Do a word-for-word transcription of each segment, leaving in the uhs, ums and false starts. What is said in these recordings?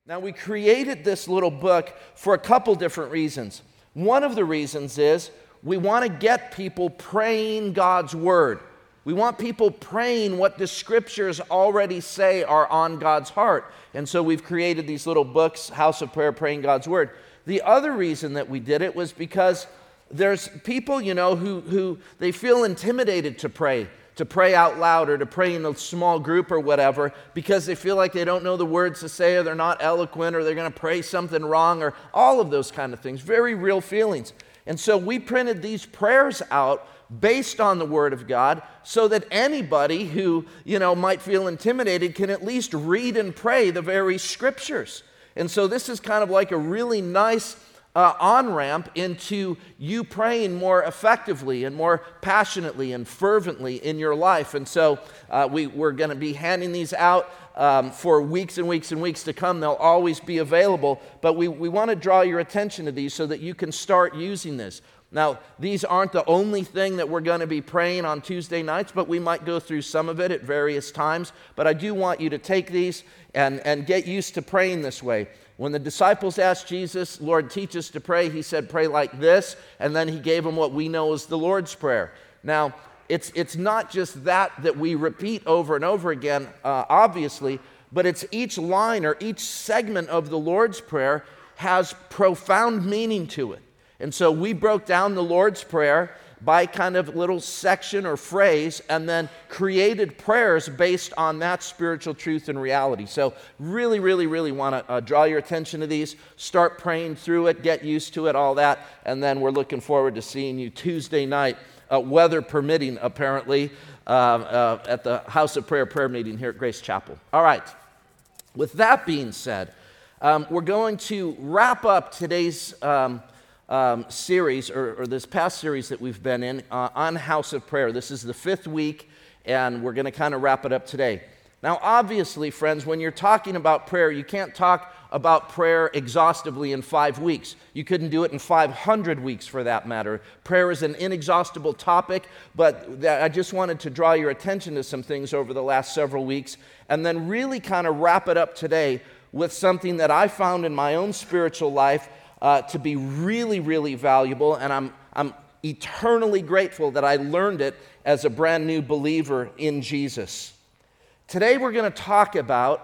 Now, we created this little book for a couple different reasons. One of the reasons is we want to get people praying God's word. We want people praying what the scriptures already say are on God's heart. And so we've created these little books, House of Prayer, Praying God's Word. The other reason that we did it was because there's people, you know, who, who they feel intimidated to pray, to pray out loud or to pray in a small group or whatever, because they feel like they don't know the words to say, or they're not eloquent, or they're going to pray something wrong, or all of those kind of things. Very real feelings. And so we printed these prayers out based on the Word of God, so that anybody who, you know, might feel intimidated can at least read and pray the very scriptures. And so this is kind of like a really nice uh, on-ramp into you praying more effectively and more passionately and fervently in your life. And so uh, we, we're going to be handing these out um, for weeks and weeks and weeks to come. They'll always be available, but we, we want to draw your attention to these so that you can start using this. Now, these aren't the only thing that we're going to be praying on Tuesday nights, but we might go through some of it at various times. But I do want you to take these and, and get used to praying this way. When the disciples asked Jesus, Lord, teach us to pray, he said, pray like this, and then he gave them what we know as the Lord's Prayer. Now, it's, it's not just that that we repeat over and over again, uh, obviously, but it's each line or each segment of the Lord's Prayer has profound meaning to it. And so we broke down the Lord's Prayer by kind of little section or phrase and then created prayers based on that spiritual truth and reality. So really, really, really want to uh, draw your attention to these. Start praying through it, get used to it, all that. And then we're looking forward to seeing you Tuesday night, uh, weather permitting, apparently, uh, uh, at the House of Prayer prayer meeting here at Grace Chapel. All right. With that being said, um, we're going to wrap up today's Um, Um, series, or, or this past series that we've been in uh, on House of Prayer. This is the fifth week, and we're going to kind of wrap it up today. Now, obviously, friends, when you're talking about prayer, you can't talk about prayer exhaustively in five weeks. You couldn't do it in five hundred weeks, for that matter. Prayer is an inexhaustible topic, but that I just wanted to draw your attention to some things over the last several weeks, and then really kind of wrap it up today with something that I found in my own spiritual life Uh, to be really, really valuable, and I'm, I'm eternally grateful that I learned it as a brand new believer in Jesus. Today we're going to talk about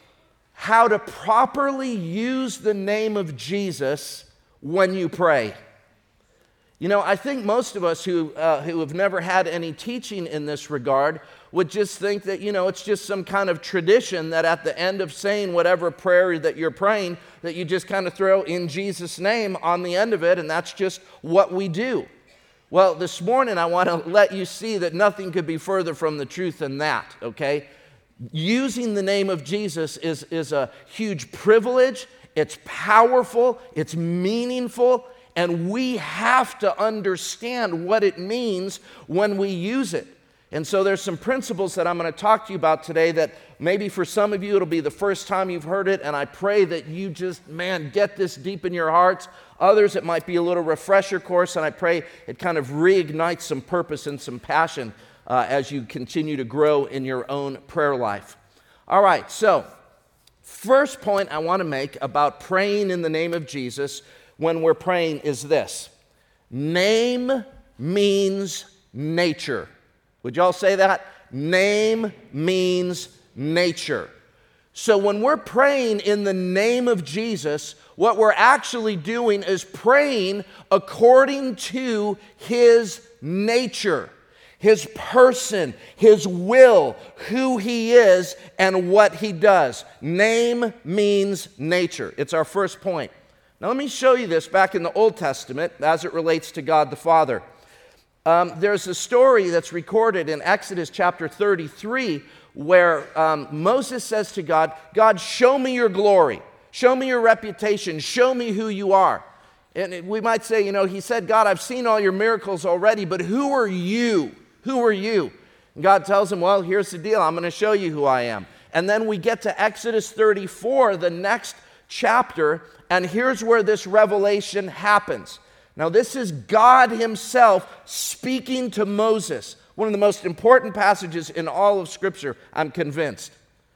how to properly use the name of Jesus when you pray. You know, I think most of us who, uh, who have never had any teaching in this regard would just think that, you know, it's just some kind of tradition that at the end of saying whatever prayer that you're praying, that you just kind of throw in Jesus' name on the end of it, and that's just what we do. Well, this morning I want to let you see that nothing could be further from the truth than that, okay? Using the name of Jesus is, is a huge privilege, it's powerful, it's meaningful, and we have to understand what it means when we use it. And so there's some principles that I'm going to talk to you about today that maybe for some of you it'll be the first time you've heard it, and I pray that you just, man, get this deep in your hearts. Others, it might be a little refresher course, and I pray it kind of reignites some purpose and some passion uh, as you continue to grow in your own prayer life. All right, so first point I want to make about praying in the name of Jesus when we're praying is this: name means nature. Would y'all say that? Name means nature. So when we're praying in the name of Jesus, what we're actually doing is praying according to his nature, his person, his will, who he is, and what he does. Name means nature. It's our first point. Now let me show you this back in the Old Testament as it relates to God the Father. Um, there's a story that's recorded in Exodus chapter thirty-three where um, Moses says to God, God, show me your glory, show me your reputation, show me who you are. And we might say, you know, he said, God, I've seen all your miracles already, but who are you? Who are you? And God tells him, well, here's the deal. I'm going to show you who I am. And then we get to Exodus thirty-four, the next chapter, and here's where this revelation happens. Now, this is God himself speaking to Moses, one of the most important passages in all of Scripture, I'm convinced.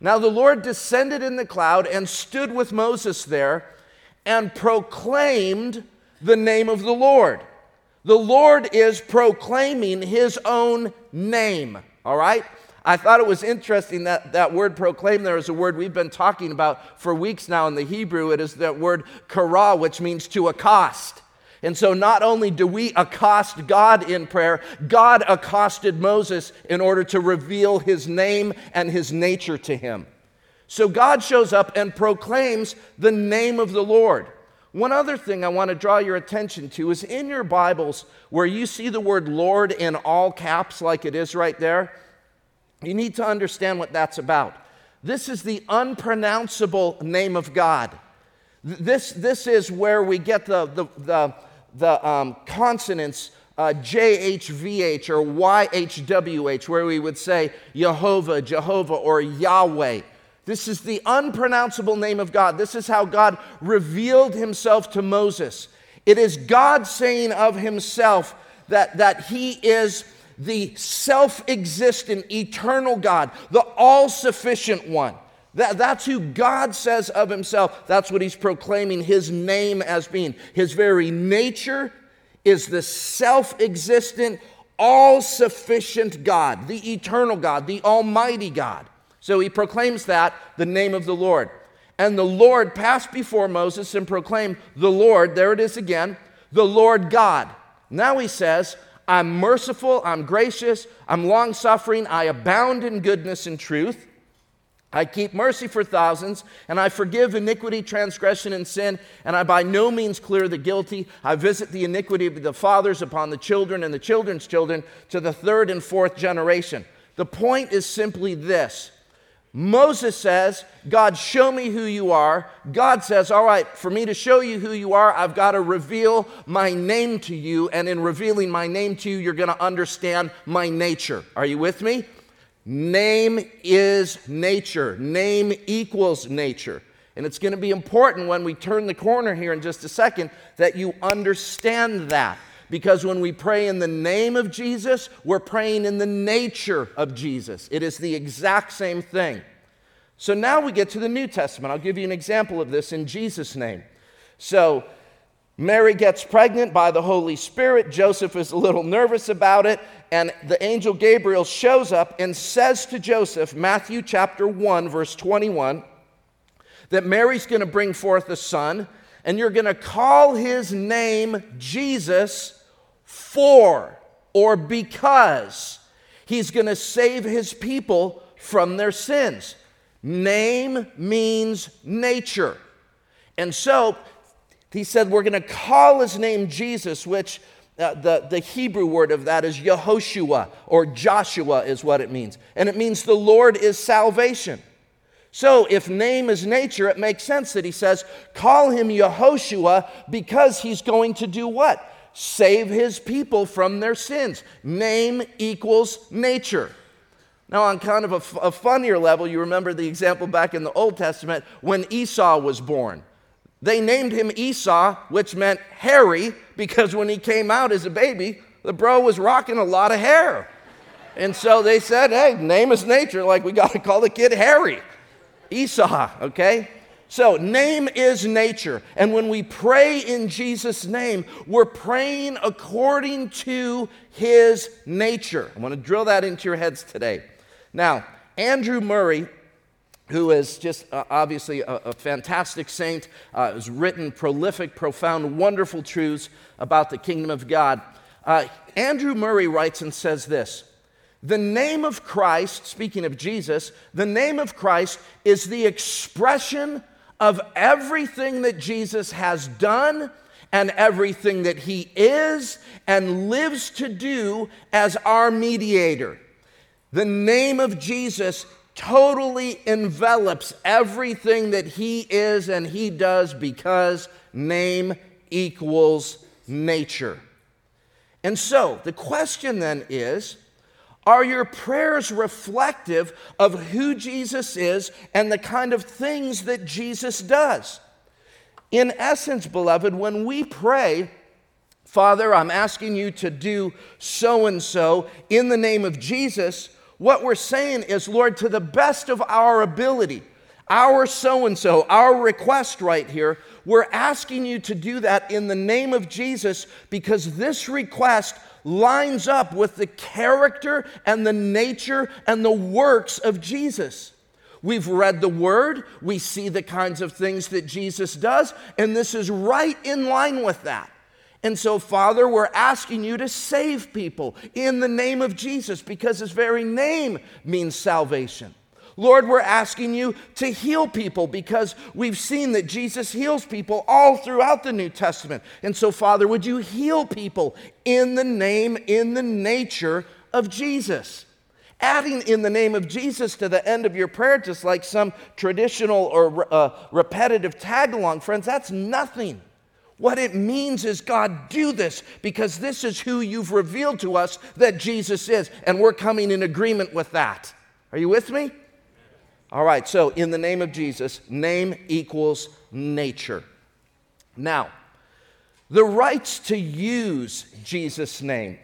Now the Lord descended in the cloud and stood with Moses there and proclaimed the name of the Lord. The Lord is proclaiming his own name, all right? I thought it was interesting that that word proclaim there is a word we've been talking about for weeks now in the Hebrew. It is that word kara, which means to accost. And so not only do we accost God in prayer, God accosted Moses in order to reveal his name and his nature to him. So God shows up and proclaims the name of the Lord. One other thing I want to draw your attention to is in your Bibles where you see the word Lord in all caps like it is right there, you need to understand what that's about. This is the unpronounceable name of God. This, this is where we get the, the, the, the um, consonants uh, J H V H or Y H W H, where we would say Jehovah, Jehovah, or Yahweh. This is the unpronounceable name of God. This is how God revealed himself to Moses. It is God saying of himself that, that he is the self-existent, eternal God, the all-sufficient one. That, that's who God says of himself. That's what he's proclaiming his name as being. His very nature is the self-existent, all-sufficient God, the eternal God, the almighty God. So he proclaims that, the name of the Lord. And the Lord passed before Moses and proclaimed, the Lord, there it is again, the Lord God. Now he says, I'm merciful, I'm gracious, I'm long-suffering, I abound in goodness and truth. I keep mercy for thousands, and I forgive iniquity, transgression, and sin, and I by no means clear the guilty. I visit the iniquity of the fathers upon the children and the children's children to the third and fourth generation. The point is simply this. Moses says, God, show me who you are. God says, all right, for me to show you who you are, I've got to reveal my name to you. And in revealing my name to you, you're going to understand my nature. Are you with me? Name is nature. Name equals nature. And it's going to be important when we turn the corner here in just a second that you understand that. Because when we pray in the name of Jesus, we're praying in the nature of Jesus. It is the exact same thing. So now we get to the New Testament. I'll give you an example of this in Jesus' name. So Mary gets pregnant by the Holy Spirit. Joseph is a little nervous about it. And the angel Gabriel shows up and says to Joseph, Matthew chapter one, verse twenty-one, that Mary's going to bring forth a son, and you're going to call his name Jesus, for or because he's going to save his people from their sins. Name means nature. And so he said we're going to call his name Jesus, which uh, the, the Hebrew word of that is Yehoshua, or Joshua is what it means. And it means the Lord is salvation. So if name is nature, it makes sense that he says, call him Yehoshua because he's going to do what? Save his people from their sins. Name equals nature. Now, on kind of a, f- a funnier level, you remember the example back in the Old Testament when Esau was born. They named him Esau, which meant hairy, because when he came out as a baby, the bro was rocking a lot of hair. And so they said, hey, name is nature, like we got to call the kid Harry. Esau, okay? So name is nature. And when we pray in Jesus' name, we're praying according to his nature. I want to drill that into your heads today. Now, Andrew Murray, who is just uh, obviously a, a fantastic saint, uh, has written prolific, profound, wonderful truths about the kingdom of God. Uh, Andrew Murray writes and says this, the name of Christ, speaking of Jesus, the name of Christ is the expression of everything that Jesus has done and everything that he is and lives to do as our mediator. The name of Jesus totally envelops everything that he is and he does because name equals nature. And so the question then is, are your prayers reflective of who Jesus is and the kind of things that Jesus does? In essence, beloved, when we pray, Father, I'm asking you to do so-and-so in the name of Jesus, What we're saying is, Lord, to the best of our ability, our so-and-so, our request right here, we're asking you to do that in the name of Jesus, because this request lines up with the character and the nature and the works of Jesus. We've read the Word, we see the kinds of things that Jesus does, and this is right in line with that. And so, Father, we're asking you to save people in the name of Jesus, because his very name means salvation. Lord, we're asking you to heal people, because we've seen that Jesus heals people all throughout the New Testament. And so, Father, would you heal people in the name, in the nature of Jesus? Adding in the name of Jesus to the end of your prayer, just like some traditional or uh, repetitive tag-along, friends, that's nothing. What it means is, God, do this because this is who you've revealed to us that Jesus is, and we're coming in agreement with that. Are you with me? All right, so in the name of Jesus, name equals nature. Now, the rights to use Jesus' name.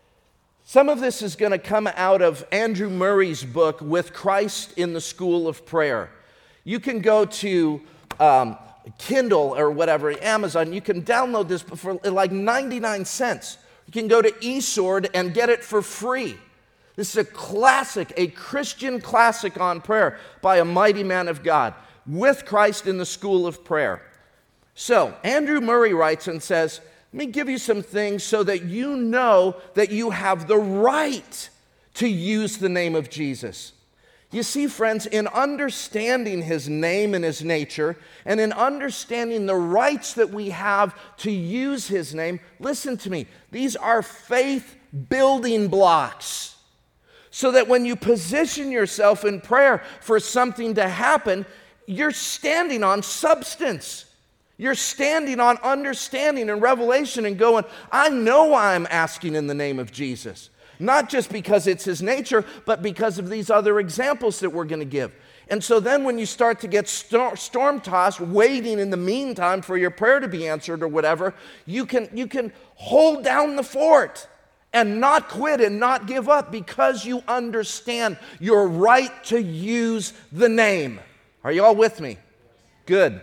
Some of this is going to come out of Andrew Murray's book, With Christ in the School of Prayer. You can go to um, Kindle or whatever, Amazon. You can download this for like ninety-nine cents. You can go to eSword and get it for free. This is a classic, a Christian classic on prayer by a mighty man of God, With Christ in the School of Prayer. So, Andrew Murray writes and says, let me give you some things so that you know that you have the right to use the name of Jesus. You see, friends, in understanding his name and his nature, and in understanding the rights that we have to use his name, listen to me, these are faith building blocks. So that when you position yourself in prayer for something to happen, you're standing on substance. You're standing on understanding and revelation and going, I know why I'm asking in the name of Jesus. Not just because it's his nature, but because of these other examples that we're going to give. And so then when you start to get storm-tossed, waiting in the meantime for your prayer to be answered or whatever, you can, you can hold down the fort and not quit and not give up, because you understand your right to use the name. Are you all with me? Good.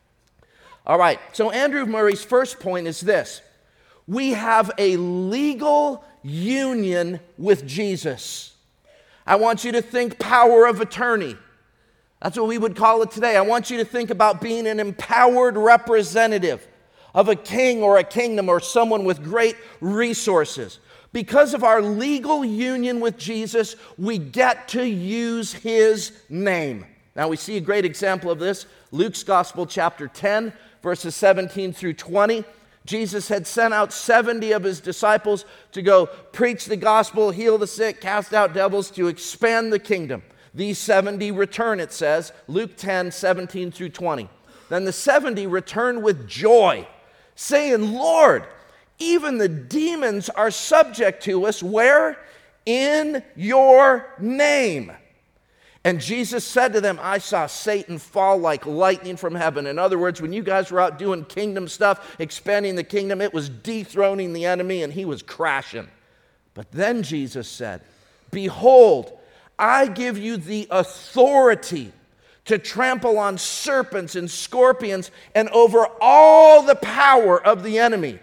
All right, so Andrew Murray's first point is this. We have a legal union with Jesus. I want you to think power of attorney. That's what we would call it today. I want you to think about being an empowered representative of a king or a kingdom or someone with great resources. Because of our legal union with Jesus, we get to use his name. Now we see a great example of this. Luke's Gospel, chapter ten, verses seventeen through twenty. Jesus had sent out seventy of his disciples to go preach the gospel, heal the sick, cast out devils, to expand the kingdom. These seventy return, it says, Luke ten, seventeen through twenty. Then the seventy returned with joy, saying, Lord, even the demons are subject to us. Where? In your name. And Jesus said to them, I saw Satan fall like lightning from heaven. In other words, when you guys were out doing kingdom stuff, expanding the kingdom, it was dethroning the enemy and he was crashing. But then Jesus said, behold, I give you the authority to trample on serpents and scorpions and over all the power of the enemy.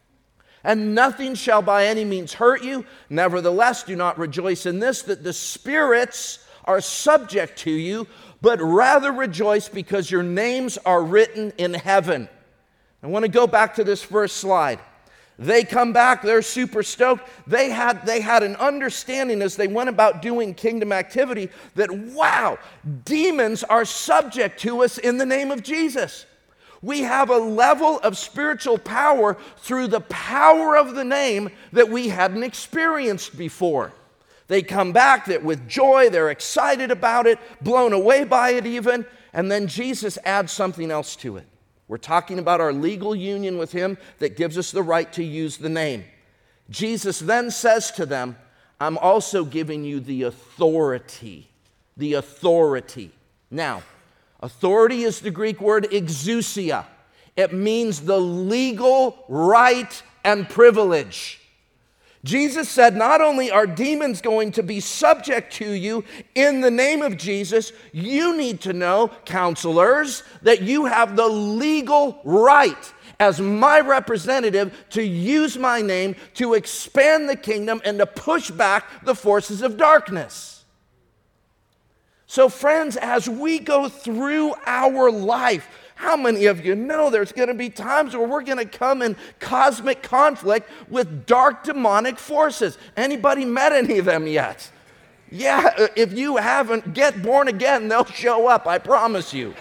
And nothing shall by any means hurt you. Nevertheless, do not rejoice in this, that the spirits are subject to you, but rather rejoice because your names are written in heaven. I want to go back to this first slide. They come back, they're super stoked. They had, they had an understanding as they went about doing kingdom activity that, wow, demons are subject to us in the name of Jesus. We have a level of spiritual power through the power of the name that we hadn't experienced before. They come back that with joy, they're excited about it, blown away by it even, and then Jesus adds something else to it. We're talking about our legal union with him that gives us the right to use the name. Jesus then says to them, I'm also giving you the authority. The authority. Now, authority is the Greek word exousia. It means the legal right and privilege. Jesus said, not only are demons going to be subject to you in the name of Jesus, you need to know, counselors, that you have the legal right as my representative to use my name to expand the kingdom and to push back the forces of darkness. So friends, as we go through our life, how many of you know there's going to be times where we're going to come in cosmic conflict with dark demonic forces? Anybody met any of them yet? Yeah, if you haven't, get born again, they'll show up, I promise you.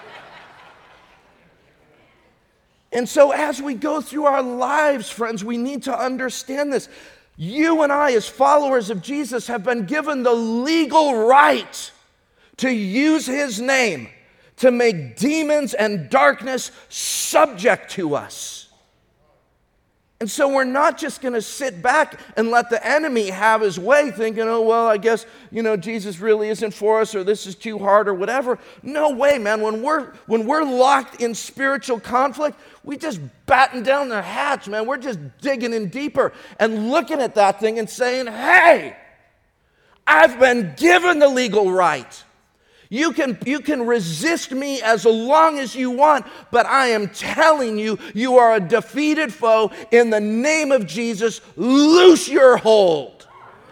And so as we go through our lives, friends, we need to understand this. You and I, as followers of Jesus, have been given the legal right to use his name to make demons and darkness subject to us. And so we're not just going to sit back and let the enemy have his way thinking, oh, well, I guess, you know, Jesus really isn't for us or this is too hard or whatever. No way, man. When we're, when we're locked in spiritual conflict, we just batten down the hatch, man. We're just digging in deeper and looking at that thing and saying, hey, I've been given the legal right. You can, you can resist me as long as you want, but I am telling you, you are a defeated foe. In the name of Jesus, loose your hold.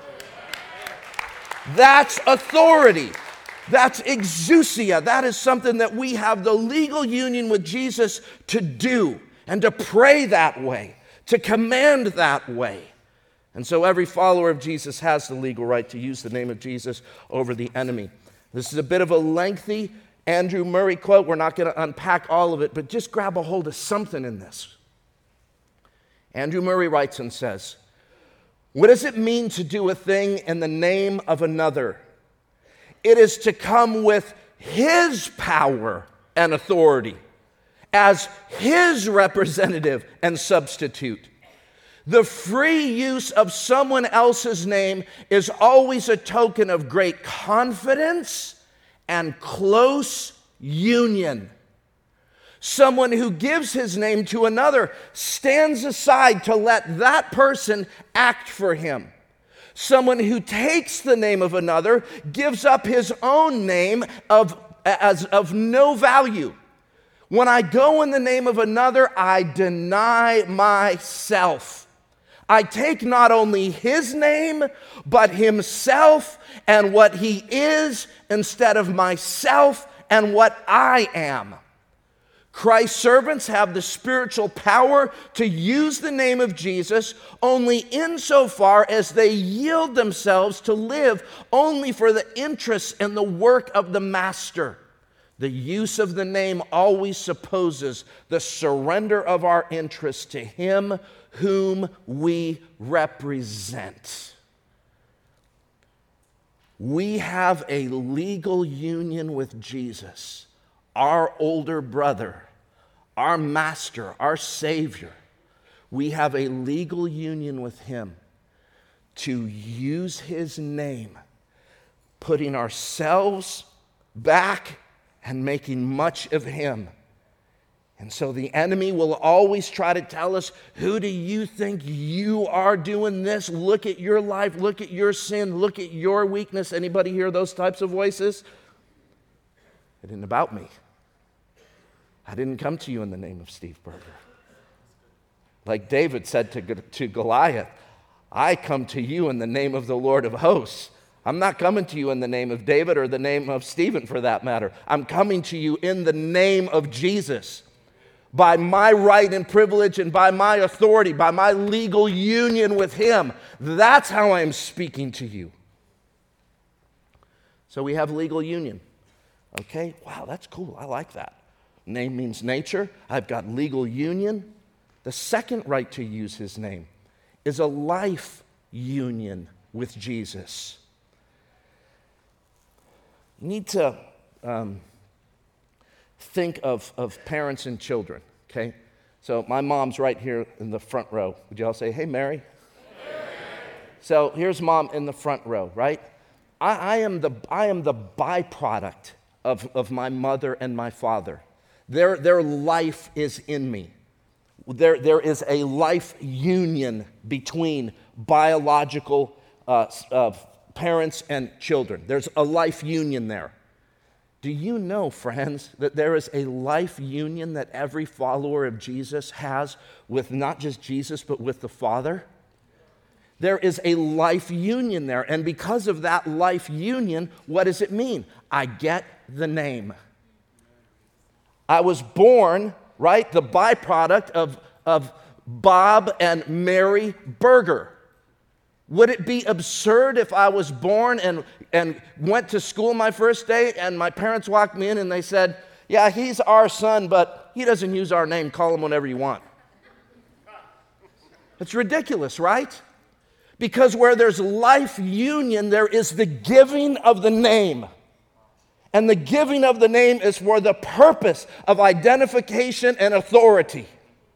That's authority. That's exousia. That is something that we have the legal union with Jesus to do and to pray that way, to command that way. And so every follower of Jesus has the legal right to use the name of Jesus over the enemy. This is a bit of a lengthy Andrew Murray quote. We're not going to unpack all of it, but just grab a hold of something in this. Andrew Murray writes and says, what does it mean to do a thing in the name of another? It is to come with his power and authority as his representative and substitute. The free use of someone else's name is always a token of great confidence and close union. Someone who gives his name to another stands aside to let that person act for him. Someone who takes the name of another gives up his own name of, as of no value. When I go in the name of another, I deny myself. I take not only his name, but himself and what he is instead of myself and what I am. Christ's servants have the spiritual power to use the name of Jesus only insofar as they yield themselves to live only for the interests and the work of the Master. The use of the name always supposes the surrender of our interests to him whom we represent. We have a legal union with Jesus, our older brother, our master, our Savior. We have a legal union with him to use his name, putting ourselves back and making much of him. And so the enemy will always try to tell us, who do you think you are doing this? Look at your life, look at your sin, look at your weakness. Anybody hear those types of voices? It isn't about me. I didn't come to you in the name of Steve Berger. Like David said to, to Goliath, I come to you in the name of the Lord of hosts. I'm not coming to you in the name of David or the name of Stephen for that matter. I'm coming to you in the name of Jesus. By my right and privilege and by my authority, by my legal union with him. That's how I'm speaking to you. So we have legal union. Okay, wow, that's cool. I like that. Name means nature. I've got legal union. The second right to use his name is a life union with Jesus. You need to um, think of, of parents and children, okay? So my mom's right here in the front row. Would you all say, hey, Mary? Hey. So here's mom in the front row, right? I, I am the I am the byproduct of, of my mother and my father. Their, their life is in me. There, there is a life union between biological uh, uh, parents and children. There's a life union there. Do you know, friends, that there is a life union that every follower of Jesus has with not just Jesus, but with the Father? There is a life union there. And because of that life union, what does it mean? I get the name. I was born, right, the byproduct of, of Bob and Mary Berger. Would it be absurd if I was born and, and went to school my first day and my parents walked me in and they said, yeah, he's our son, but he doesn't use our name. Call him whatever you want. It's ridiculous, right? Because where there's life union, there is the giving of the name. And the giving of the name is for the purpose of identification and authority.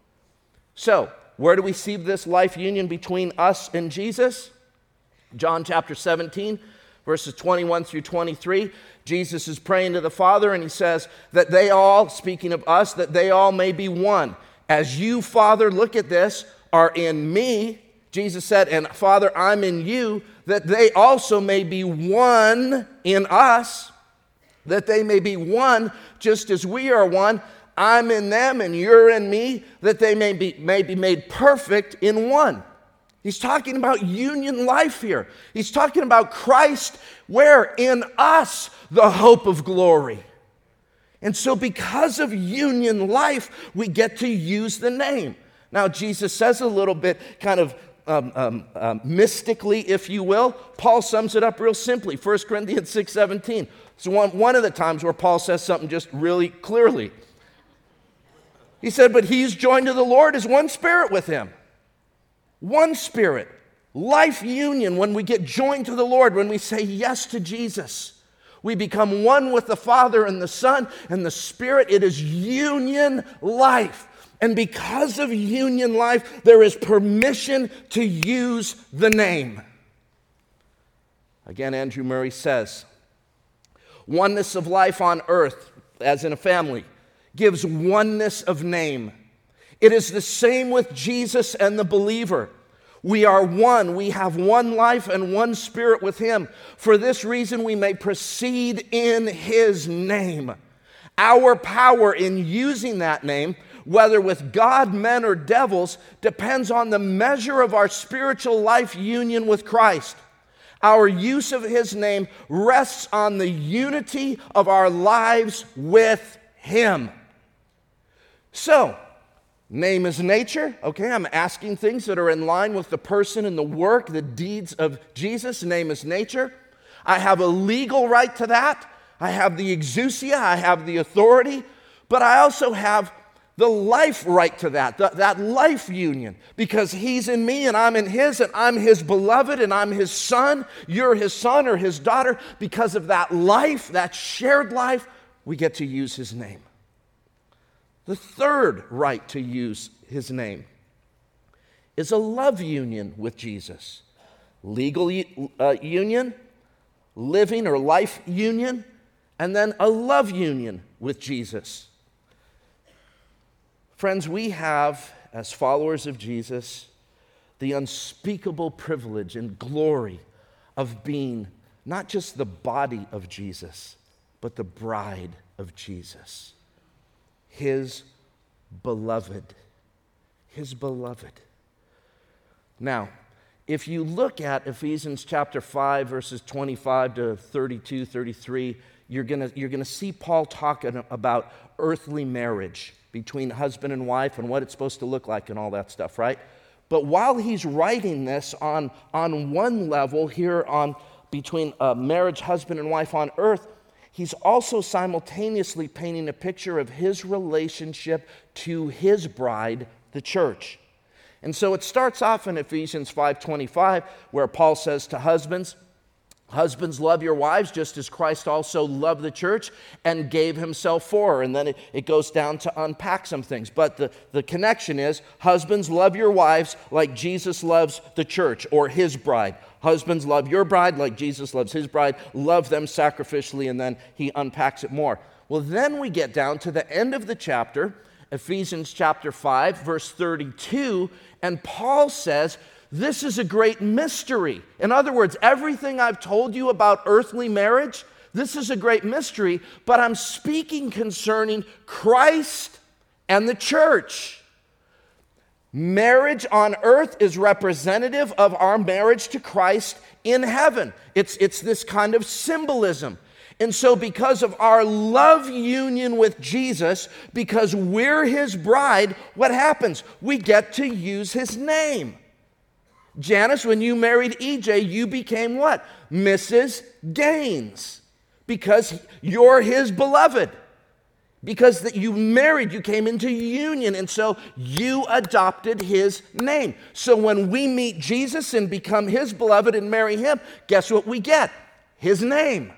So, where do we see this life union between us and Jesus? John chapter seventeen, verses twenty-one through twenty-three. Jesus is praying to the Father and he says that they all, speaking of us, that they all may be one. As you, Father, look at this, are in me, Jesus said, and Father, I'm in you, that they also may be one in us, that they may be one just as we are one. I'm in them and you're in me, that they may be, may be made perfect in one. He's talking about union life here. He's talking about Christ, where in us the hope of glory. And so because of union life, we get to use the name. Now, Jesus says a little bit kind of um, um, um, mystically, if you will. Paul sums it up real simply. First Corinthians six seventeen. It's one, one of the times where Paul says something just really clearly. He said, but he who's joined to the Lord is one spirit with him. One spirit. Life union. When we get joined to the Lord, when we say yes to Jesus, we become one with the Father and the Son and the Spirit. It is union life. And because of union life, there is permission to use the name. Again, Andrew Murray says, oneness of life on earth, as in a family, gives oneness of name. It is the same with Jesus and the believer. We are one. We have one life and one spirit with him. For this reason, we may proceed in his name. Our power in using that name, whether with God, men, or devils, depends on the measure of our spiritual life union with Christ. Our use of his name rests on the unity of our lives with him. So, name is nature. Okay, I'm asking things that are in line with the person and the work, the deeds of Jesus. Name is nature. I have a legal right to that. I have the exousia, I have the authority, but I also have the life right to that, the, that life union, because he's in me and I'm in his, and I'm his beloved and I'm his son, you're his son or his daughter. Because of that life, that shared life, we get to use his name. The third right to use his name is a love union with Jesus. Legal uh, union, living or life union, and then a love union with Jesus. Friends, we have, as followers of Jesus, the unspeakable privilege and glory of being not just the body of Jesus, but the bride of Jesus. His beloved. His beloved. Now, if you look at Ephesians chapter five, verses twenty-five to thirty-two, thirty-three, you're gonna, you're gonna see Paul talking about earthly marriage between husband and wife and what it's supposed to look like and all that stuff, right? But while he's writing this on, on one level here on between a marriage, husband and wife on earth, he's also simultaneously painting a picture of his relationship to his bride, the church. And so it starts off in Ephesians five twenty-five, where Paul says to husbands, husbands, love your wives just as Christ also loved the church and gave himself for her. And then it, it goes down to unpack some things. But the, the connection is, husbands, love your wives like Jesus loves the church or his bride. Husbands, love your bride like Jesus loves his bride. Love them sacrificially, and then he unpacks it more. Well, then we get down to the end of the chapter, Ephesians chapter five, verse thirty-two, and Paul says, this is a great mystery. In other words, everything I've told you about earthly marriage, this is a great mystery, but I'm speaking concerning Christ and the church. Marriage on earth is representative of our marriage to Christ in heaven. It's, it's this kind of symbolism. And so because of our love union with Jesus, because we're his bride, what happens? We get to use his name. Janice, when you married E J, you became what? Missus Gaines, because you're his beloved. Because that you married, you came into union, and so you adopted his name. So when we meet Jesus and become his beloved and marry him, guess what we get? His name.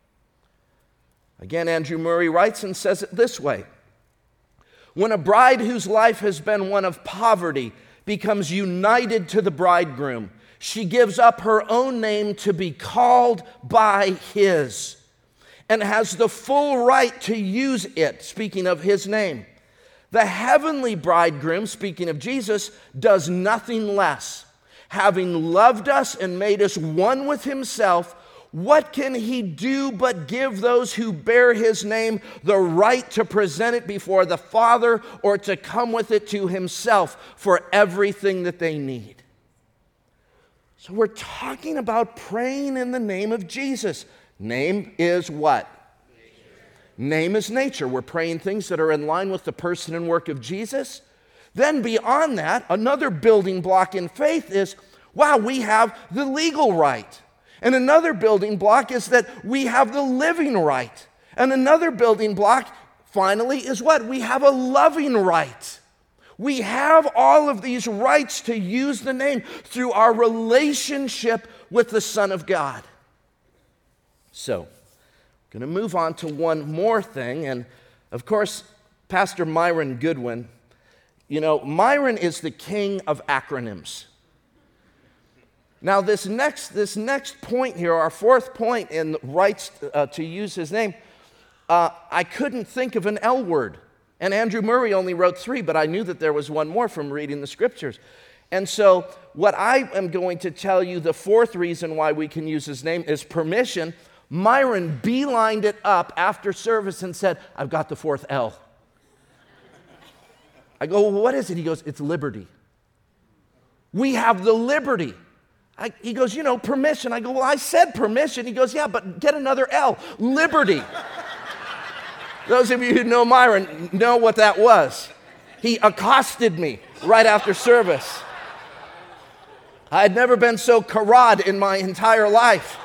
Again, Andrew Murray writes and says it this way: when a bride whose life has been one of poverty becomes united to the bridegroom, she gives up her own name to be called by his, and has the full right to use it, speaking of his name. The heavenly bridegroom, speaking of Jesus, does nothing less. Having loved us and made us one with himself, what can he do but give those who bear his name the right to present it before the Father, or to come with it to himself for everything that they need? So we're talking about praying in the name of Jesus. Name is what? Nature. Name is nature. We're praying things that are in line with the person and work of Jesus. Then beyond that, another building block in faith is, wow, we have the legal right. And another building block is that we have the living right. And another building block, finally, is what? We have a loving right. We have all of these rights to use the name through our relationship with the Son of God. So, I'm going to move on to one more thing. And, of course, Pastor Myron Goodwin, you know, Myron is the king of acronyms. Now, this next, this next point here, our fourth point in rights uh, to use his name, uh, I couldn't think of an L word. And Andrew Murray only wrote three, but I knew that there was one more from reading the scriptures. And so what I am going to tell you, the fourth reason why we can use his name is permission. Myron beelined it up after service and said, I've got the fourth L. I go, well, what is it? He goes, it's liberty. We have the liberty. I, he goes, you know, permission. I go, well, I said permission. He goes, yeah, but get another L. Liberty. Those of you who know Myron know what that was. He accosted me right after service. I had never been so carad in my entire life.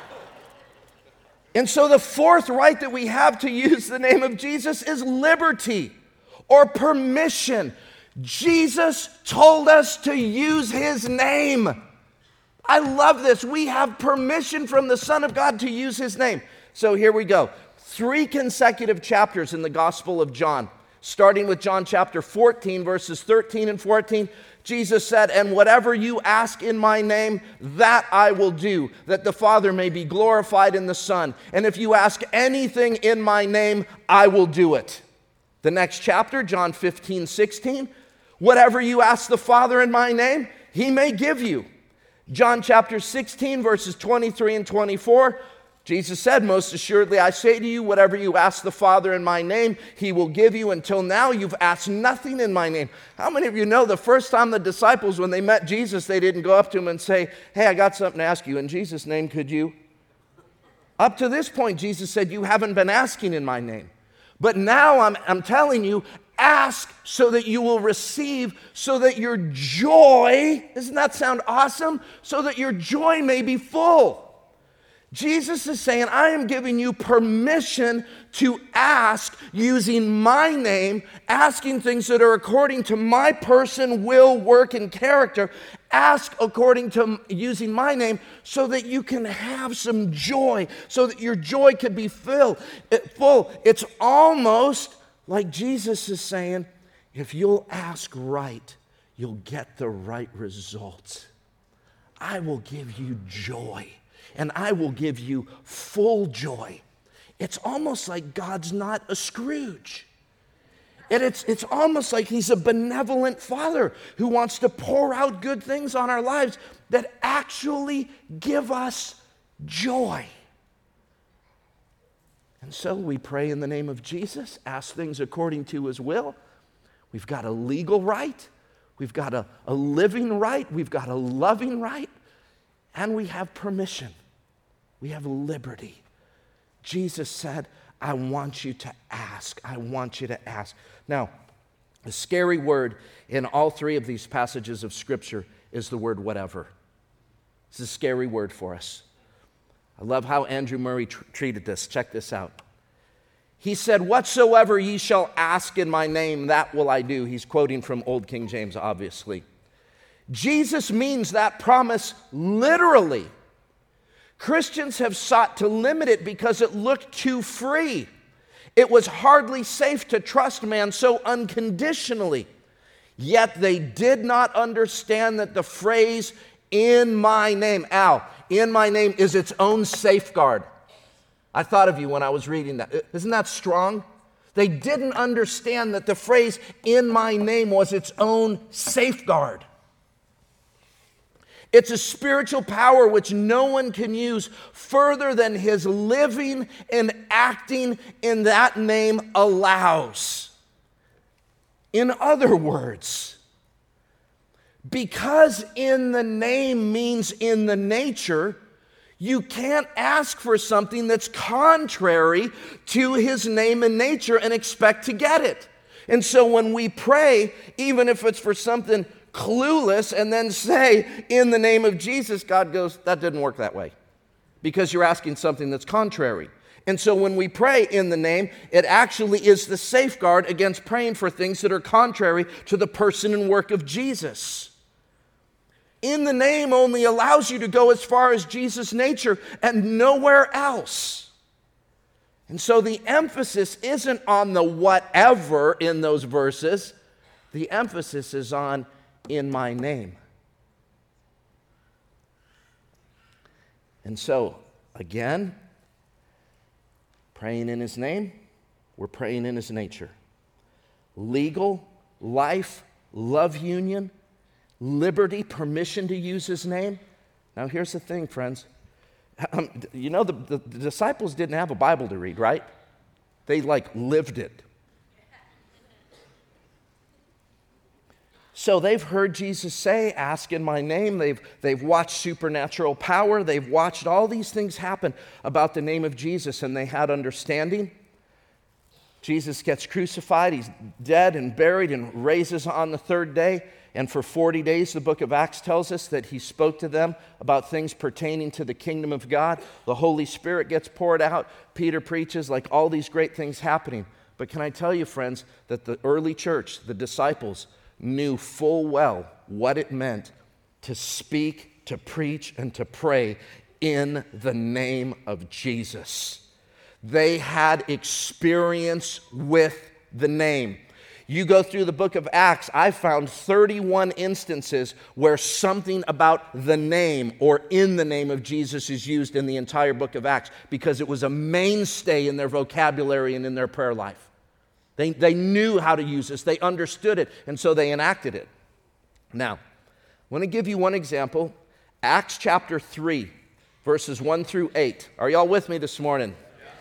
And so the fourth right that we have to use the name of Jesus is liberty or permission. Jesus told us to use his name. I love this. We have permission from the Son of God to use his name. So here we go. Three consecutive chapters in the Gospel of John, starting with John chapter fourteen, verses thirteen and fourteen. Jesus said, and whatever you ask in my name, that I will do, that the Father may be glorified in the Son. And if you ask anything in my name, I will do it. The next chapter, John fifteen, sixteen. Whatever you ask the Father in my name, he may give you. John chapter sixteen, verses twenty-three and twenty-four, Jesus said, most assuredly I say to you, whatever you ask the Father in my name, he will give you. Until now you've asked nothing in my name. How many of you know the first time the disciples, when they met Jesus, they didn't go up to him and say, hey, I got something to ask you. In Jesus' name, could you? Up to this point, Jesus said, you haven't been asking in my name. But now I'm, I'm telling you, ask so that you will receive, so that your joy, doesn't that sound awesome? So that your joy may be full. Jesus is saying, I am giving you permission to ask using my name, asking things that are according to my person, will, work, and character. Ask according to using my name so that you can have some joy, so that your joy can be filled, full. It's almost like Jesus is saying, if you'll ask right, you'll get the right results. I will give you joy. And I will give you full joy. It's almost like God's not a Scrooge. And it's, it's almost like he's a benevolent father who wants to pour out good things on our lives that actually give us joy. And so we pray in the name of Jesus, ask things according to his will. We've got a legal right. We've got a, a living right. We've got a loving right. And we have permission. We have liberty. Jesus said, I want you to ask. I want you to ask. Now, the scary word in all three of these passages of Scripture is the word whatever. It's a scary word for us. I love how Andrew Murray tr- treated this. Check this out. He said, whatsoever ye shall ask in my name, that will I do. He's quoting from Old King James, obviously. Jesus means that promise literally. Christians have sought to limit it because it looked too free. It was hardly safe to trust man so unconditionally. Yet they did not understand that the phrase, in my name, Al, in my name is its own safeguard. I thought of you when I was reading that. Isn't that strong? They didn't understand that the phrase, in my name, was its own safeguard. It's a spiritual power which no one can use further than his living and acting in that name allows. In other words, because in the name means in the nature, you can't ask for something that's contrary to his name and nature and expect to get it. And so when we pray, even if it's for something clueless, and then say, in the name of Jesus, God goes, that didn't work that way, because you're asking something that's contrary. And so when we pray in the name, it actually is the safeguard against praying for things that are contrary to the person and work of Jesus. In the name only allows you to go as far as Jesus' nature and nowhere else. And so the emphasis isn't on the whatever in those verses. The emphasis is on in my name. And so, again, praying in his name, we're praying in his nature. Legal, life, love union, liberty, permission to use his name. Now here's the thing, friends. Um, you know, the, the, the disciples didn't have a Bible to read, right? They like lived it. So they've heard Jesus say, ask in my name. They've, they've watched supernatural power. They've watched all these things happen about the name of Jesus, and they had understanding. Jesus gets crucified. He's dead and buried and raises on the third day. And for forty days, the book of Acts tells us that he spoke to them about things pertaining to the kingdom of God. The Holy Spirit gets poured out. Peter preaches, like all these great things happening. But can I tell you, friends, that the early church, the disciples, knew full well what it meant to speak, to preach, and to pray in the name of Jesus. They had experience with the name. You go through the book of Acts, I found thirty-one instances where something about the name or in the name of Jesus is used in the entire book of Acts, because it was a mainstay in their vocabulary and in their prayer life. They, they knew how to use this. They understood it, and so they enacted it. Now, I want to give you one example. Acts chapter three, verses one through eight. Are y'all with me this morning?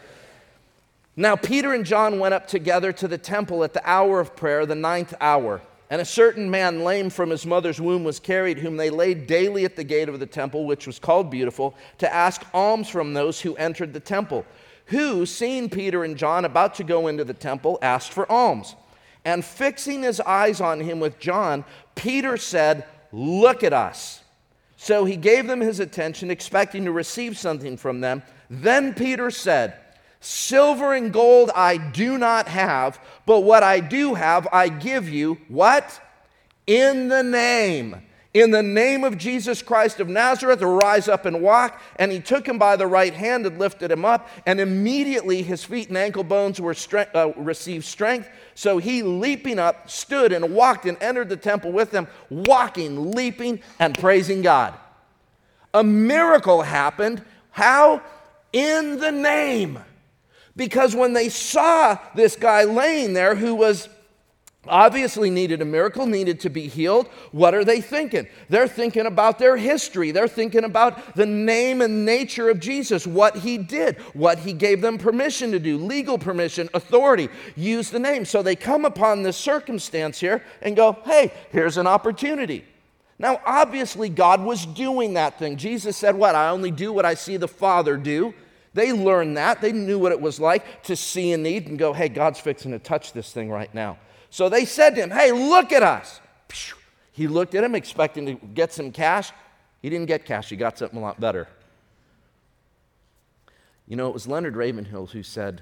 Now, Peter and John went up together to the temple at the hour of prayer, the ninth hour. And a certain man, lame from his mother's womb, was carried, whom they laid daily at the gate of the temple, which was called Beautiful, to ask alms from those who entered the temple, who, seeing Peter and John about to go into the temple, asked for alms. And fixing his eyes on him with John, Peter said, "Look at us." So he gave them his attention, expecting to receive something from them. Then Peter said, "Silver and gold I do not have, but what I do have I give you." What? In the name. In the name of Jesus Christ of Nazareth, arise up and walk. And he took him by the right hand and lifted him up. And immediately his feet and ankle bones were stre- uh, received strength. So he, leaping up, stood and walked and entered the temple with them, walking, leaping, and praising God. A miracle happened. How? In the name. Because when they saw this guy laying there who was obviously needed a miracle, needed to be healed. What are they thinking? They're thinking about their history. They're thinking about the name and nature of Jesus, what he did, what he gave them permission to do, legal permission, authority, use the name. So they come upon this circumstance here and go, hey, here's an opportunity. Now, obviously, God was doing that thing. Jesus said, what? I only do what I see the Father do. They learned that. They knew what it was like to see a need and go, hey, God's fixing to touch this thing right now. So they said to him, hey, look at us. He looked at him expecting to get some cash. He didn't get cash. He got something a lot better. You know, it was Leonard Ravenhill who said,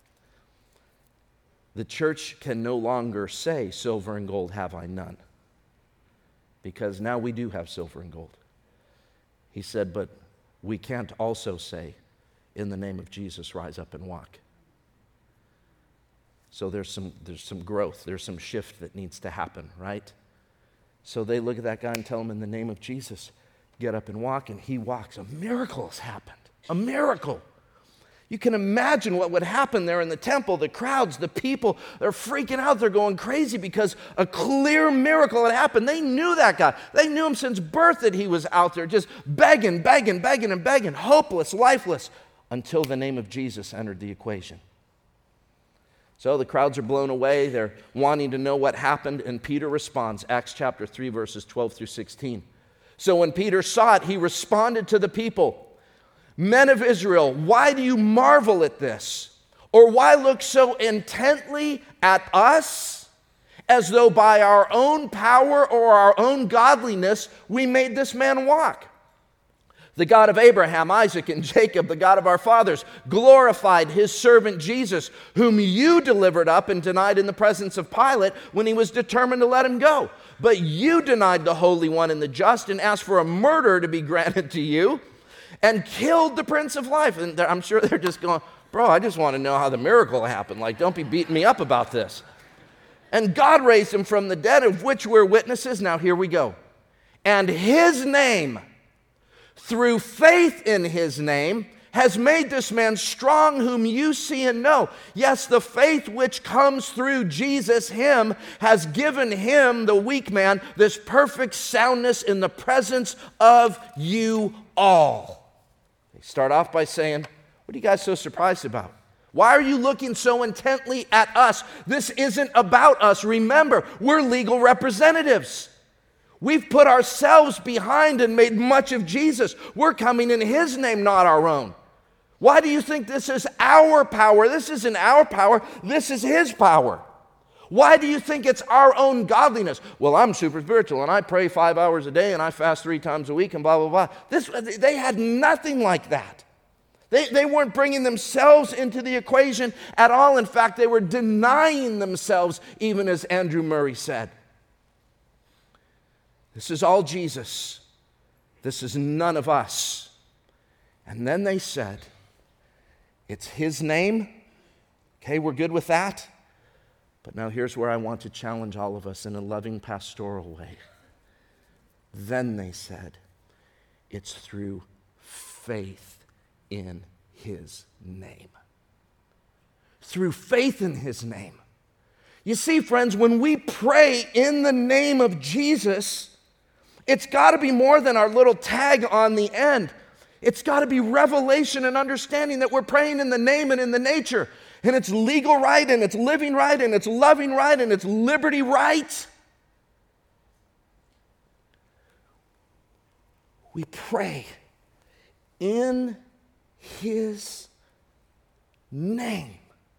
the church can no longer say, silver and gold have I none. Because now we do have silver and gold. He said, but we can't also say, in the name of Jesus, rise up and walk. So there's some, there's some growth, there's some shift that needs to happen, right? So they look at that guy and tell him, in the name of Jesus, get up and walk, and he walks. A miracle has happened, a miracle. You can imagine what would happen there in the temple, the crowds, the people, they're freaking out, they're going crazy because a clear miracle had happened. They knew that guy. They knew him since birth that he was out there just begging, begging, begging, and begging, hopeless, lifeless, until the name of Jesus entered the equation. So the crowds are blown away. They're wanting to know what happened, and Peter responds, Acts chapter three, verses twelve through sixteen. So when Peter saw it, he responded to the people, men of Israel, why do you marvel at this? Or why look so intently at us, as though by our own power or our own godliness we made this man walk? The God of Abraham, Isaac, and Jacob, the God of our fathers, glorified his servant Jesus, whom you delivered up and denied in the presence of Pilate when he was determined to let him go. But you denied the Holy One and the just and asked for a murderer to be granted to you and killed the Prince of Life. And I'm sure they're just going, bro, I just want to know how the miracle happened. Like, don't be beating me up about this. And God raised him from the dead, of which we're witnesses. Now here we go. And his name, through faith in his name, has made this man strong whom you see and know. Yes, the faith which comes through Jesus, him, has given him, the weak man, this perfect soundness in the presence of you all. They start off by saying, what are you guys so surprised about? Why are you looking so intently at us? This isn't about us. Remember, we're legal representatives. We've put ourselves behind and made much of Jesus. We're coming in his name, not our own. Why do you think this is our power? This isn't our power. This is his power. Why do you think it's our own godliness? Well, I'm super spiritual and I pray five hours a day and I fast three times a week and blah, blah, blah. This, they had nothing like that. They, they weren't bringing themselves into the equation at all. In fact, they were denying themselves, even as Andrew Murray said. This is all Jesus. This is none of us. And then they said, it's his name. Okay, we're good with that. But now here's where I want to challenge all of us in a loving pastoral way. Then they said, it's through faith in his name. Through faith in his name. You see, friends, when we pray in the name of Jesus, it's got to be more than our little tag on the end. It's got to be revelation and understanding that we're praying in the name and in the nature. And it's legal right, and it's living right, and it's loving right, and it's liberty right. We pray in his name.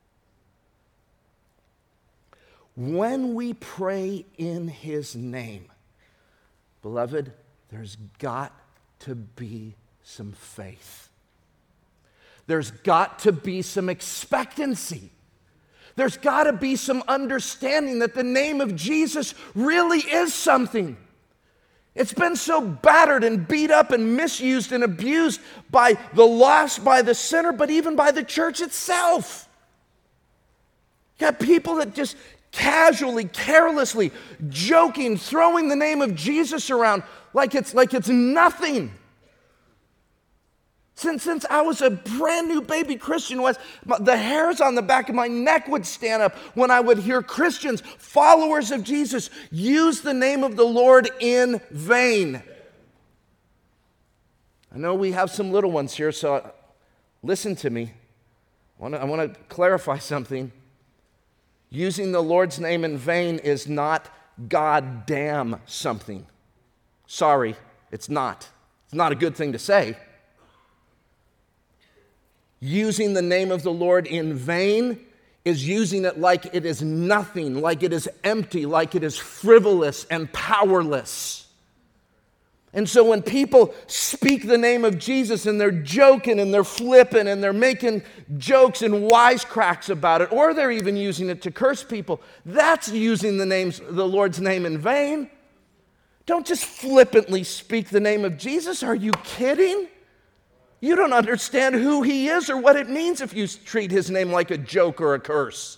When we pray in his name, beloved, there's got to be some faith. There's got to be some expectancy. There's got to be some understanding that the name of Jesus really is something. It's been so battered and beat up and misused and abused by the lost, by the sinner, but even by the church itself. You got people that just casually, carelessly, joking, throwing the name of Jesus around like it's like it's nothing. Since, since I was a brand new baby Christian, was the hairs on the back of my neck would stand up when I would hear Christians, followers of Jesus, use the name of the Lord in vain. I know we have some little ones here, so listen to me. I want to, I want to clarify something. Using the Lord's name in vain is not goddamn something. Sorry, it's not. It's not a good thing to say. Using the name of the Lord in vain is using it like it is nothing, like it is empty, like it is frivolous and powerless. And so when people speak the name of Jesus and they're joking and they're flipping and they're making jokes and wisecracks about it, or they're even using it to curse people, that's using the names, the Lord's name in vain. Don't just flippantly speak the name of Jesus. Are you kidding? You don't understand who he is or what it means if you treat his name like a joke or a curse.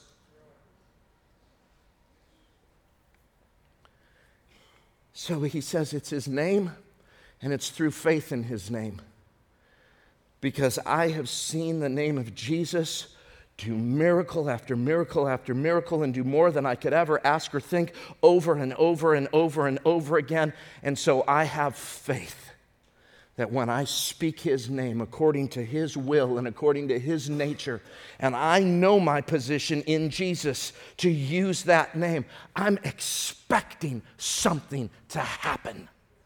So he says it's his name, and it's through faith in his name. Because I have seen the name of Jesus do miracle after miracle after miracle and do more than I could ever ask or think over and over and over and over again. And so I have faith that when I speak his name according to his will and according to his nature, and I know my position in Jesus to use that name, I'm expecting something to happen.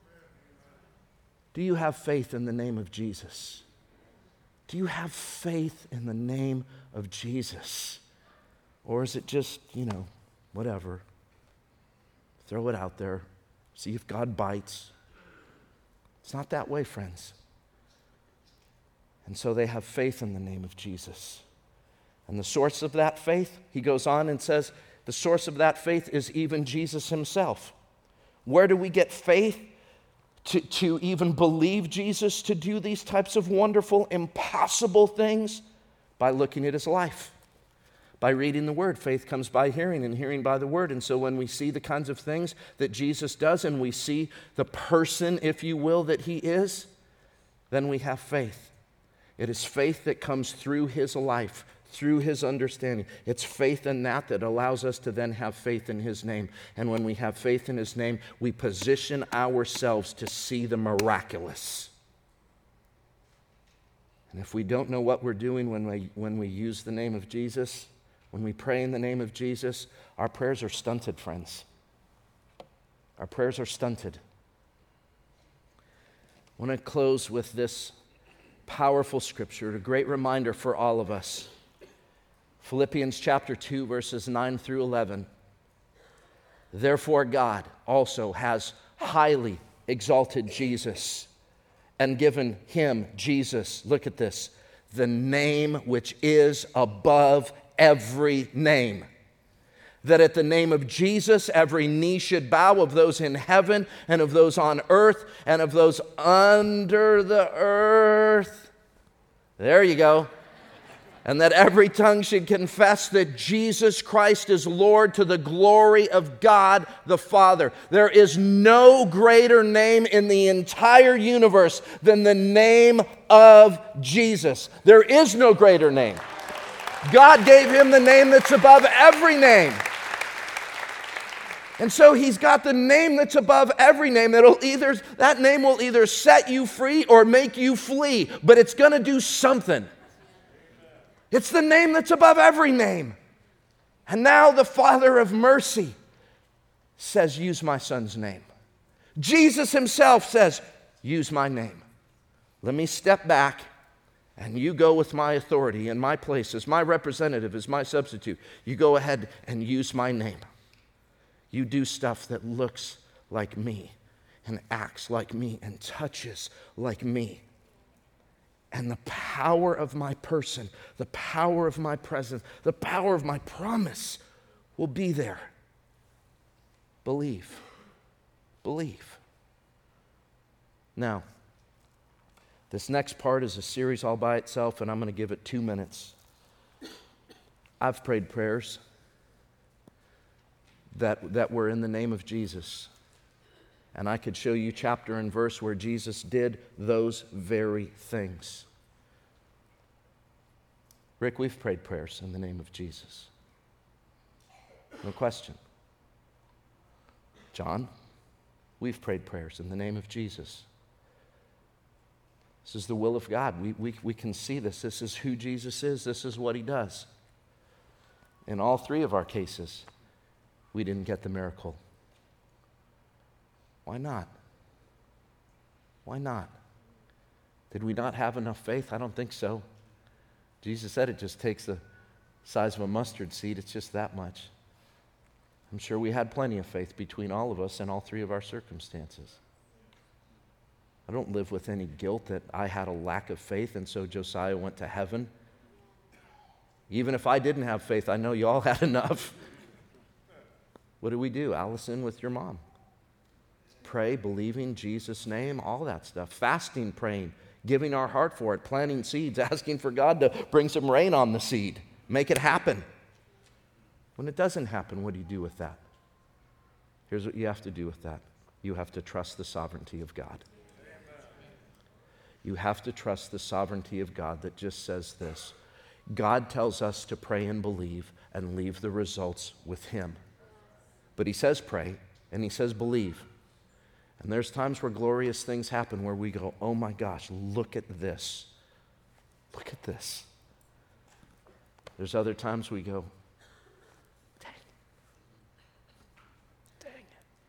Do you have faith in the name of Jesus? Do you have faith in the name of Jesus? Or is it just, you know, whatever? Throw it out there, see if God bites. It's not that way, friends. And so they have faith in the name of Jesus. And the source of that faith, he goes on and says, the source of that faith is even Jesus himself. Where do we get faith to, to even believe Jesus to do these types of wonderful, impossible things? By looking at his life. By reading the Word. Faith comes by hearing, and hearing by the Word. And so when we see the kinds of things that Jesus does, and we see the person, if you will, that he is, then we have faith. It is faith that comes through his life, through his understanding. It's faith in that that allows us to then have faith in his name. And when we have faith in his name, we position ourselves to see the miraculous. And if we don't know what we're doing when we, when we use the name of Jesus, when we pray in the name of Jesus, our prayers are stunted, friends. Our prayers are stunted. I want to close with this powerful scripture, a great reminder for all of us. Philippians chapter two, verses nine through eleven. Therefore God also has highly exalted Jesus and given him, Jesus, look at this, the name which is above every name. That at the name of Jesus, every knee should bow, of those in heaven and of those on earth and of those under the earth. There you go. And that every tongue should confess that Jesus Christ is Lord, to the glory of God the Father. There is no greater name in the entire universe than the name of Jesus. There is no greater name. God gave him the name that's above every name. And so he's got the name that's above every name. That'll either, that name will either set you free or make you flee, but it's going to do something. It's the name that's above every name. And now the Father of mercy says, use my son's name. Jesus himself says, use my name. Let me step back and you go with my authority in my place as my representative, as my substitute. You go ahead and use my name. You do stuff that looks like me and acts like me and touches like me. And the power of my person, the power of my presence, the power of my promise will be there. Believe. Believe. Now, this next part is a series all by itself, and I'm going to give it two minutes. I've prayed prayers that, that were in the name of Jesus. And I could show you chapter and verse where Jesus did those very things. Rick, we've prayed prayers in the name of Jesus. No question. John, we've prayed prayers in the name of Jesus. This is the will of God. We, we, we can see this. This is who Jesus is. This is what he does. In all three of our cases, we didn't get the miracle. Why not? Why not? Did we not have enough faith? I don't think so. Jesus said it just takes the size of a mustard seed. It's just that much. I'm sure we had plenty of faith between all of us in all three of our circumstances. I don't live with any guilt that I had a lack of faith and so Josiah went to heaven. Even if I didn't have faith, I know you all had enough. What do we do? Allison, with your mom. Pray, believing Jesus' name, all that stuff. Fasting, praying, giving our heart for it, planting seeds, asking for God to bring some rain on the seed, make it happen. When it doesn't happen, what do you do with that? Here's what you have to do with that. You have to trust the sovereignty of God. You have to trust the sovereignty of God that just says this. God tells us to pray and believe and leave the results with him. But he says pray and he says believe. And there's times where glorious things happen where we go, oh my gosh, look at this. Look at this. There's other times we go, dang. Dang it.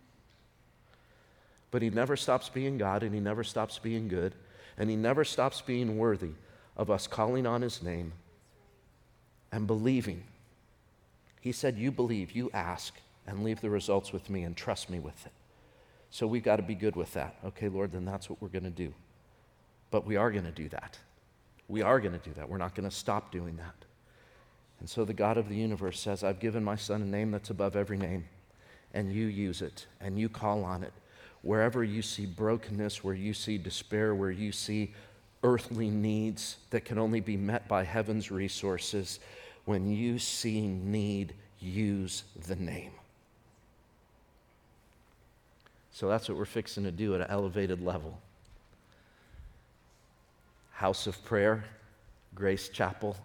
But he never stops being God and he never stops being good. And he never stops being worthy of us calling on his name and believing. He said, you believe, you ask, and leave the results with me and trust me with it. So we've got to be good with that. Okay, Lord, then that's what we're going to do. But we are going to do that. We are going to do that. We're not going to stop doing that. And so the God of the universe says, I've given my son a name that's above every name, and you use it, and you call on it. Wherever you see brokenness, where you see despair, where you see earthly needs that can only be met by heaven's resources, when you see need, use the name. So that's what we're fixing to do at an elevated level. House of Prayer, Grace Chapel.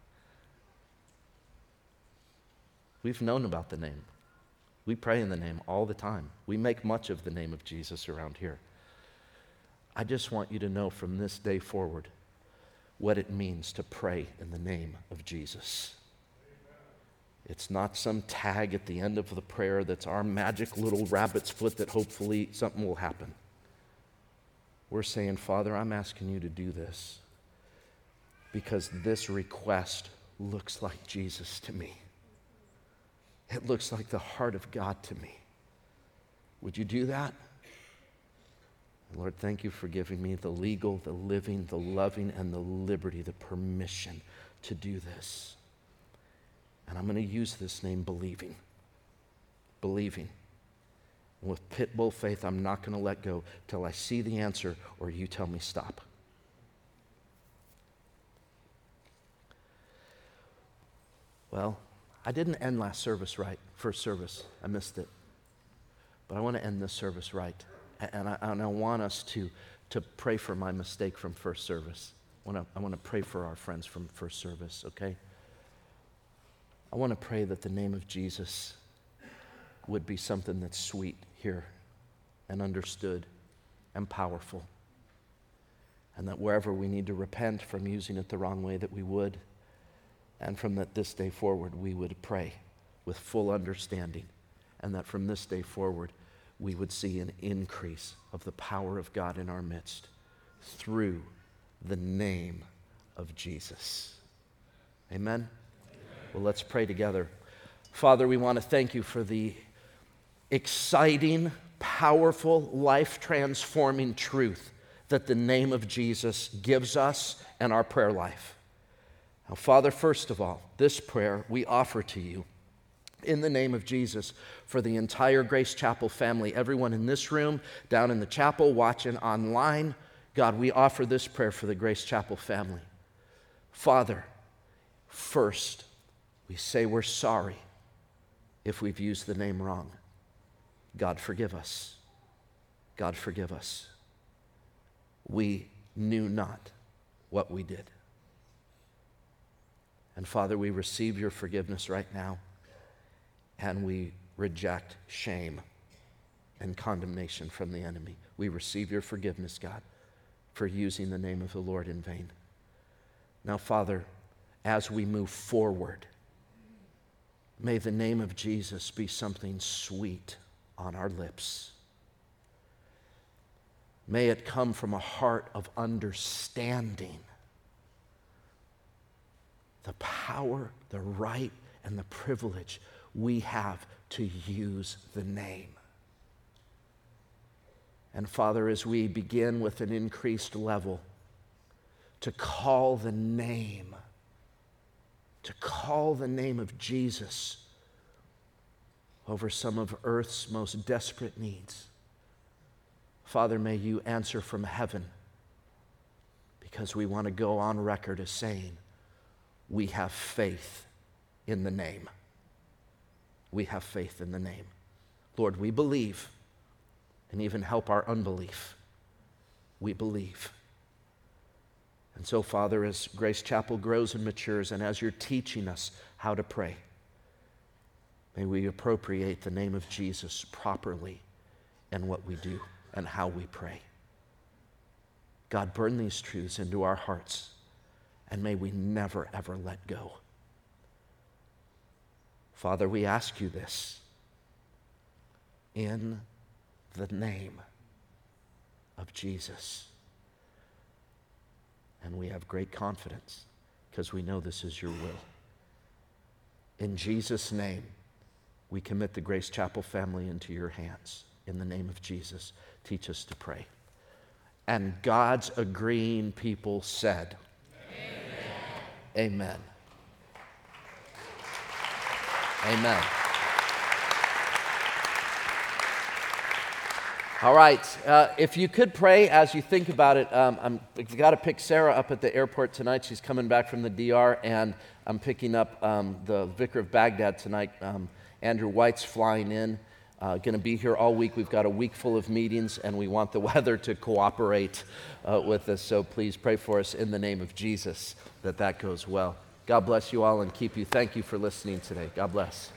We've known about the name. We pray in the name all the time. We make much of the name of Jesus around here. I just want you to know from this day forward what it means to pray in the name of Jesus. It's not some tag at the end of the prayer that's our magic little rabbit's foot that hopefully something will happen. We're saying, Father, I'm asking you to do this because this request looks like Jesus to me. It looks like the heart of God to me. Would you do that? Lord, thank you for giving me the legal, the living, the loving, and the liberty, the permission to do this. And I'm going to use this name, believing. Believing. And with pit bull faith, I'm not going to let go till I see the answer or you tell me stop. Well, I didn't end last service right, first service. I missed it. But I want to end this service right. And I, and I want us to, to pray for my mistake from first service. I want to, I want to pray for our friends from first service, okay? I want to pray that the name of Jesus would be something that's sweet here and understood and powerful. And that wherever we need to repent from using it the wrong way, that we would. And from that this day forward, we would pray with full understanding. And that from this day forward, we would see an increase of the power of God in our midst through the name of Jesus. Amen? Well, let's pray together. Father, we want to thank you for the exciting, powerful, life-transforming truth that the name of Jesus gives us and our prayer life. Now, Father, first of all, this prayer we offer to you in the name of Jesus for the entire Grace Chapel family, everyone in this room, down in the chapel, watching online. God, we offer this prayer for the Grace Chapel family. Father, first, we say we're sorry if we've used the name wrong. God, forgive us. God, forgive us. We knew not what we did. And Father, we receive your forgiveness right now, and we reject shame and condemnation from the enemy. We receive your forgiveness, God, for using the name of the Lord in vain. Now, Father, as we move forward, may the name of Jesus be something sweet on our lips. May it come from a heart of understanding the power, the right, and the privilege we have to use the name. And Father, as we begin with an increased level to call the name, to call the name of Jesus over some of earth's most desperate needs, Father, may you answer from heaven, because we want to go on record as saying, we have faith in the name. We have faith in the name. Lord, we believe, and even help our unbelief. We believe. And so, Father, as Grace Chapel grows and matures, and as you're teaching us how to pray, may we appropriate the name of Jesus properly in what we do and how we pray. God, burn these truths into our hearts, and may we never, ever let go. Father, we ask you this in the name of Jesus. And we have great confidence because we know this is your will. In Jesus' name, we commit the Grace Chapel family into your hands. In the name of Jesus, teach us to pray. And God's agreeing people said, Amen. Amen. Amen. All right, uh, if you could pray as you think about it, um, I'm, I've got to pick Sarah up at the airport tonight. She's coming back from the D R, and I'm picking up um, the Vicar of Baghdad tonight. Um, Andrew White's flying in, uh, going to be here all week. We've got a week full of meetings, and we want the weather to cooperate uh, with us, so please pray for us in the name of Jesus that that goes well. God bless you all and keep you. Thank you for listening today. God bless.